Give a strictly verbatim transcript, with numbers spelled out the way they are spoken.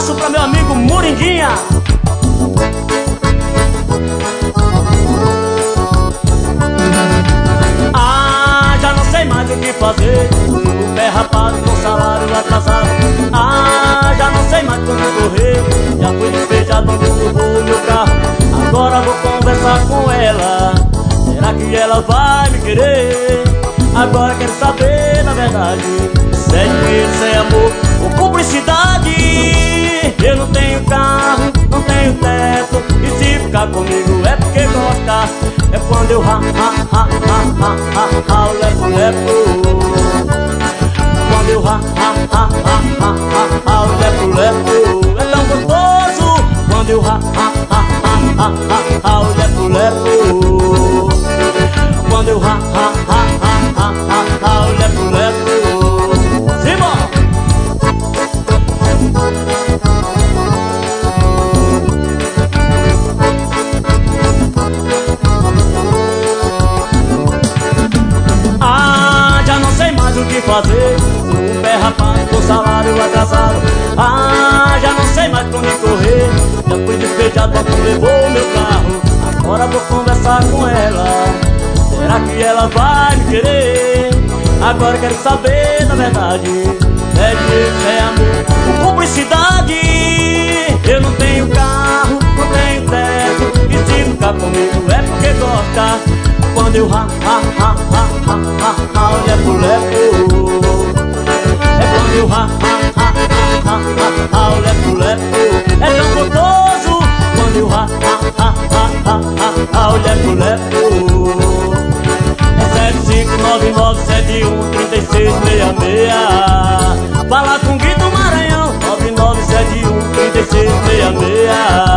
abraço pra meu amigo Moringuinha. Ah, já não sei mais o que fazer, o pé rapado com salário atrasado. Ah, já não sei mais como correr, já fui despejado onde roubou meu carro. Agora vou conversar com ela, será que ela vai me querer? Agora quero saber na verdade, se é dinheiro, se é amor ou cumplicidade. Eu não tenho carro, não tenho teto, e se ficar comigo é porque gosta. É quando eu ha, ha, ha, ha, ha, ha, ha, o lepo, lepo. Quando eu ha, ha, ha, ha, ha, ha, ha, o lepo, lepo. É tão gostoso quando eu ha, ha, ha, ha, ha, ha, ha, o lepo, lepo. Quando eu ha, ha, ha, ha, ha, ha, ha, o lepo, lepo. Simão! Ah, já não sei mais o que fazer, um pé rapado com salário atrasado. Ah, já não sei mais pra onde correr, já fui despejado quando levou meu carro. Agora vou conversar com ela, será que ela vai me querer? Agora quero saber da verdade, é dinheiro, é amor ou cumplicidade. Eu não tenho carro, não tenho teto, e se ficar comigo é porque gosta. Quando eu ha, ha, ha, ha, ha, ha, ha, o lepo, lepo. É quando eu ha, ha, ha, ha, ha, ha, o lepo, lepo. É tão gostoso quando eu ha, ha, ha, ha, ha, ha, ha, o lepo, lepo. É sete cinco nove nove sete um três seis seis seis. Fala com Guido Maranhão, nove nove sete um três seis seis seis.